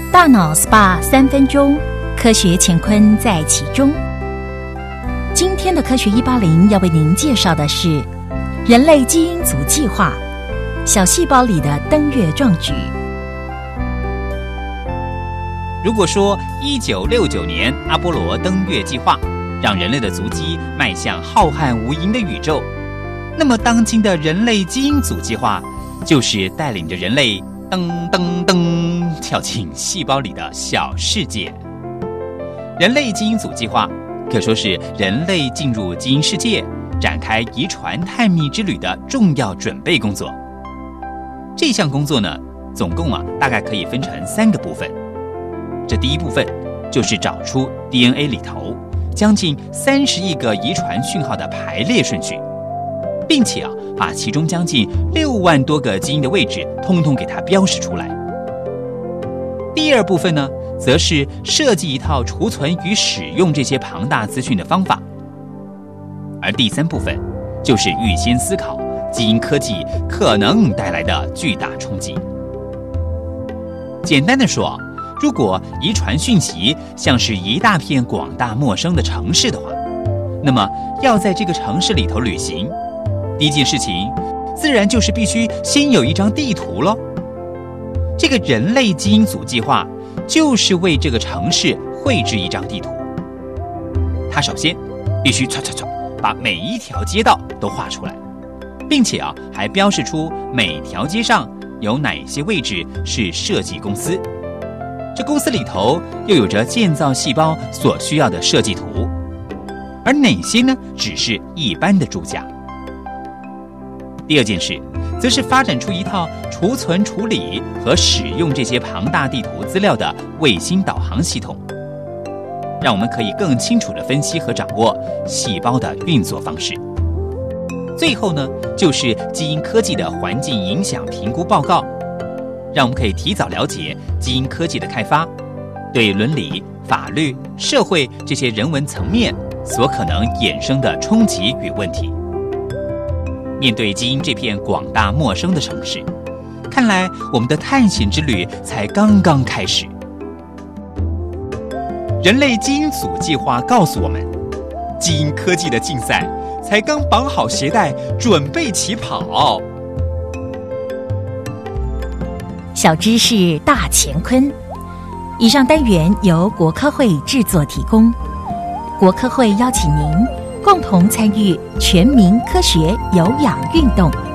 大脑 SPA 3分钟，科学乾坤在其中。今天的科学180要为您介绍的是人类基因组计划，小细胞里的登月壮举。 如果说1969年阿波罗登月计划让人类的足迹迈向浩瀚无垠的宇宙，那么当今的人类基因组计划就是带领着人类噔噔噔跳进细胞里的小世界。人类基因组计划可说是人类进入基因世界展开遗传探秘之旅的重要准备工作。这项工作呢，总共大概可以分成3个部分。这第一部分就是找出 DNA 里头将近30亿个遗传讯号的排列顺序，并且把其中将近6万多个基因的位置通通给它标示出来。第二部分呢，则是设计一套储存与使用这些庞大资讯的方法。而第3部分就是预先思考基因科技可能带来的巨大冲击。简单的说，如果遗传讯息像是一大片广大陌生的城市的话，那么要在这个城市里头旅行，第一件事情自然就是必须先有一张地图咯。这个人类基因组计划就是为这个城市绘制一张地图。它首先必须把每一条街道都画出来，并且还标示出每条街上有哪些位置是设计公司，这公司里头又有着建造细胞所需要的设计图，而哪些呢只是一般的住家。第二件事则是发展出一套储存、处理和使用这些庞大地图资料的卫星导航系统，让我们可以更清楚地分析和掌握细胞的运作方式。最后呢，就是基因科技的环境影响评估报告，让我们可以提早了解基因科技的开发对伦理、法律、社会这些人文层面所可能衍生的冲击与问题。面对基因这片广大陌生的城市，看来我们的探险之旅才刚刚开始。人类基因组计划告诉我们，基因科技的竞赛才刚绑好鞋带，准备起跑。 小知识大乾坤，以上单元由国科会制作提供。国科会邀请您共同参与全民科学有氧运动。